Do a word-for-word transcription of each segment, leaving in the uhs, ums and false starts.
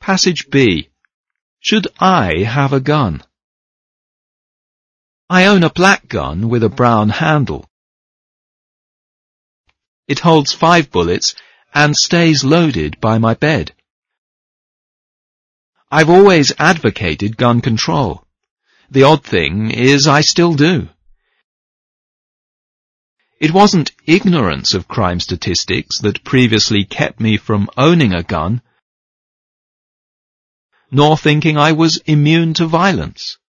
Passage B. Should I have a gun? I own a black gun with a brown handle. It holds five bullets and stays loaded by my bed. I've always advocated gun control. The odd thing is I still do. It wasn't ignorance of crime statistics that previously kept me from owning a gun, nor thinking I was immune to violence.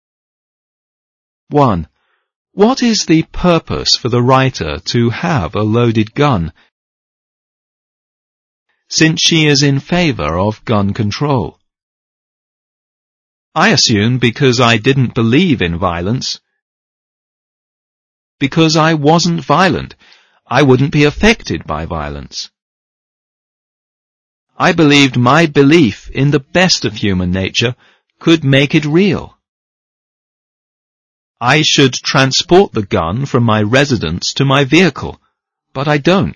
one. What is the purpose for the writer to have a loaded gun, since she is in favour of gun control? I assume because I didn't believe in violence. Because I wasn't violent, I wouldn't be affected by violence. I believed my belief in the best of human nature could make it real. I should transport the gun from my residence to my vehicle, but I don't.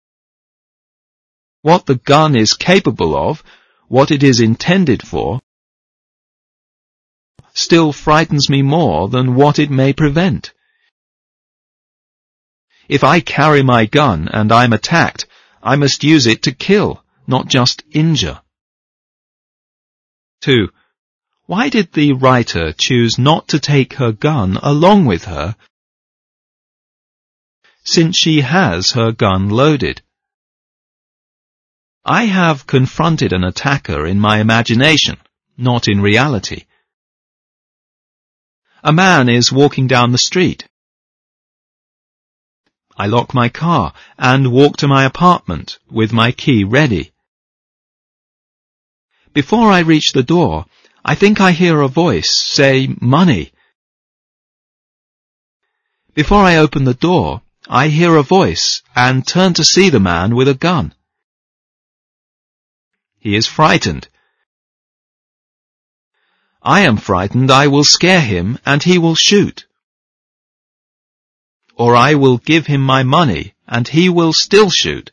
What the gun is capable of, what it is intended for, still frightens me more than what it may prevent. If I carry my gun and I'm attacked, I must use it to kill, not just injure. two. Why did the writer choose not to take her gun along with her, since she has her gun loaded? I have confronted an attacker in my imagination, not in reality. A man is walking down the street. I lock my car and walk to my apartment with my key ready. Before I reach the door, I think I hear a voice say, "Money." Before I open the door, I hear a voice and turn to see the man with a gun. He is frightened. I am frightened I will scare him and he will shoot. Or I will give him my money and he will still shoot.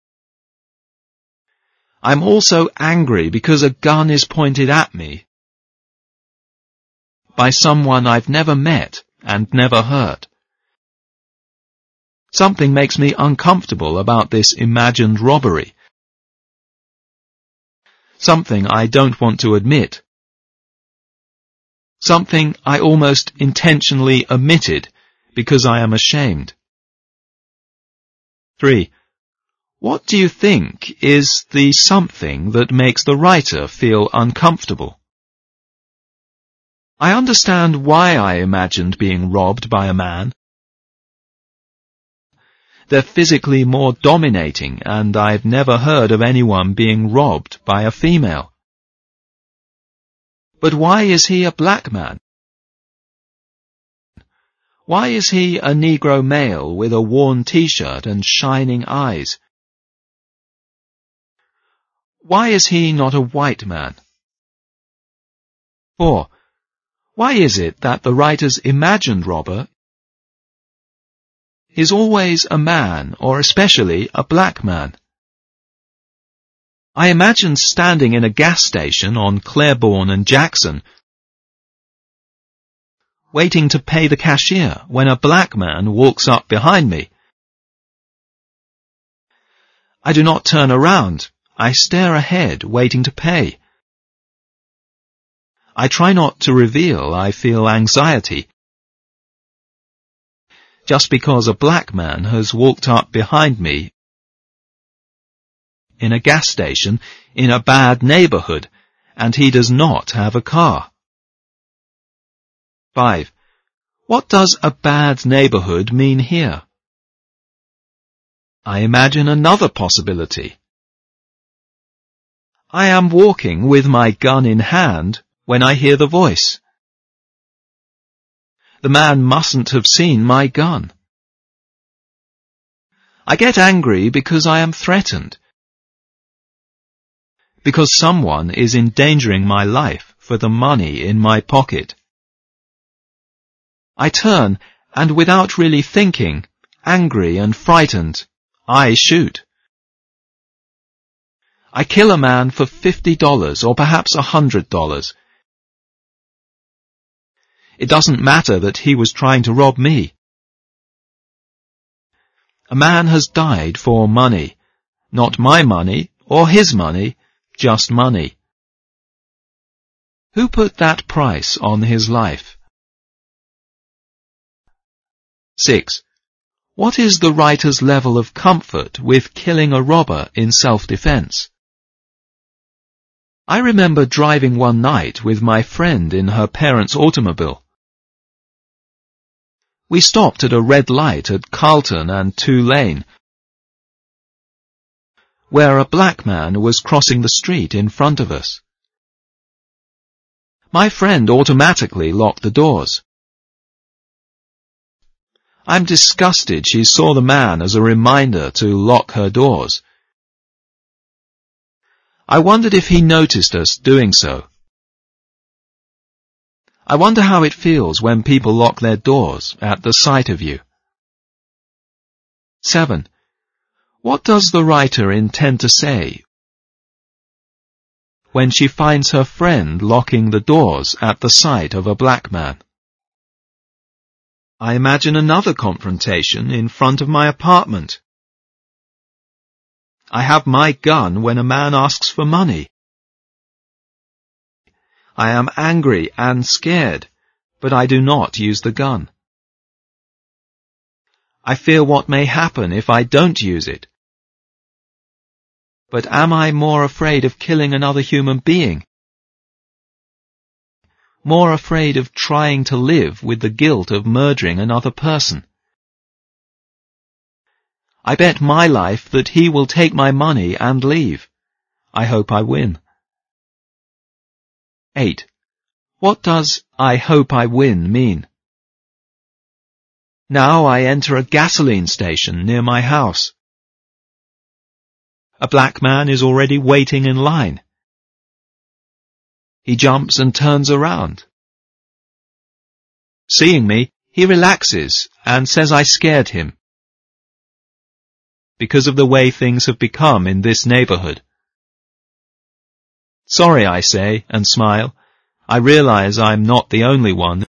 I'm also angry because a gun is pointed at me by someone I've never met and never hurt. Something makes me uncomfortable about this imagined robbery. Something I don't want to admit. Something I almost intentionally omitted because I am ashamed. three. What do you think is the something that makes the writer feel uncomfortable? I understand why I imagined being robbed by a man. They're physically more dominating, and I've never heard of anyone being robbed by a female. But why is he a black man? Why is he a Negro male with a worn t-shirt and shining eyes? Why is he not a white man? four. Why is it that the writer's imagined robber is always a man, or especially a black man? I imagine standing in a gas station on Claiborne and Jackson, waiting to pay the cashier when a black man walks up behind me. I do not turn around. I stare ahead, waiting to pay. I try not to reveal I feel anxiety, just because a black man has walked up behind me in a gas station in a bad neighborhood, and he does not have a car. five. What does a bad neighborhood mean here? I imagine another possibility. I am walking with my gun in hand when I hear the voice. The man mustn't have seen my gun. I get angry because I am threatened, because someone is endangering my life for the money in my pocket. I turn, and without really thinking, angry and frightened, I shoot. I kill a man for fifty dollars or perhaps a hundred dollars. It doesn't matter that he was trying to rob me. A man has died for money. Not my money or his money, just money. Who put that price on his life? six. What is the writer's level of comfort with killing a robber in self-defense? I remember driving one night with my friend in her parents' automobile. We stopped at a red light at Carlton and Two Lane, where a black man was crossing the street in front of us. My friend automatically locked the doors. I'm disgusted she saw the man as a reminder to lock her doors. I wondered if he noticed us doing so. I wonder how it feels when people lock their doors at the sight of you. seven. What does the writer intend to say when she finds her friend locking the doors at the sight of a black man? I imagine another confrontation in front of my apartment. I have my gun when a man asks for money. I am angry and scared, but I do not use the gun. I fear what may happen if I don't use it. But am I more afraid of killing another human being? More afraid of trying to live with the guilt of murdering another person? I bet my life that he will take my money and leave. I hope I win. eight. What does I hope I win mean? Now I enter a gasoline station near my house. A black man is already waiting in line. He jumps and turns around. Seeing me, he relaxes and says I scared him. Because of the way things have become in this neighborhood. Sorry, I say, and smile. I realize I'm not the only one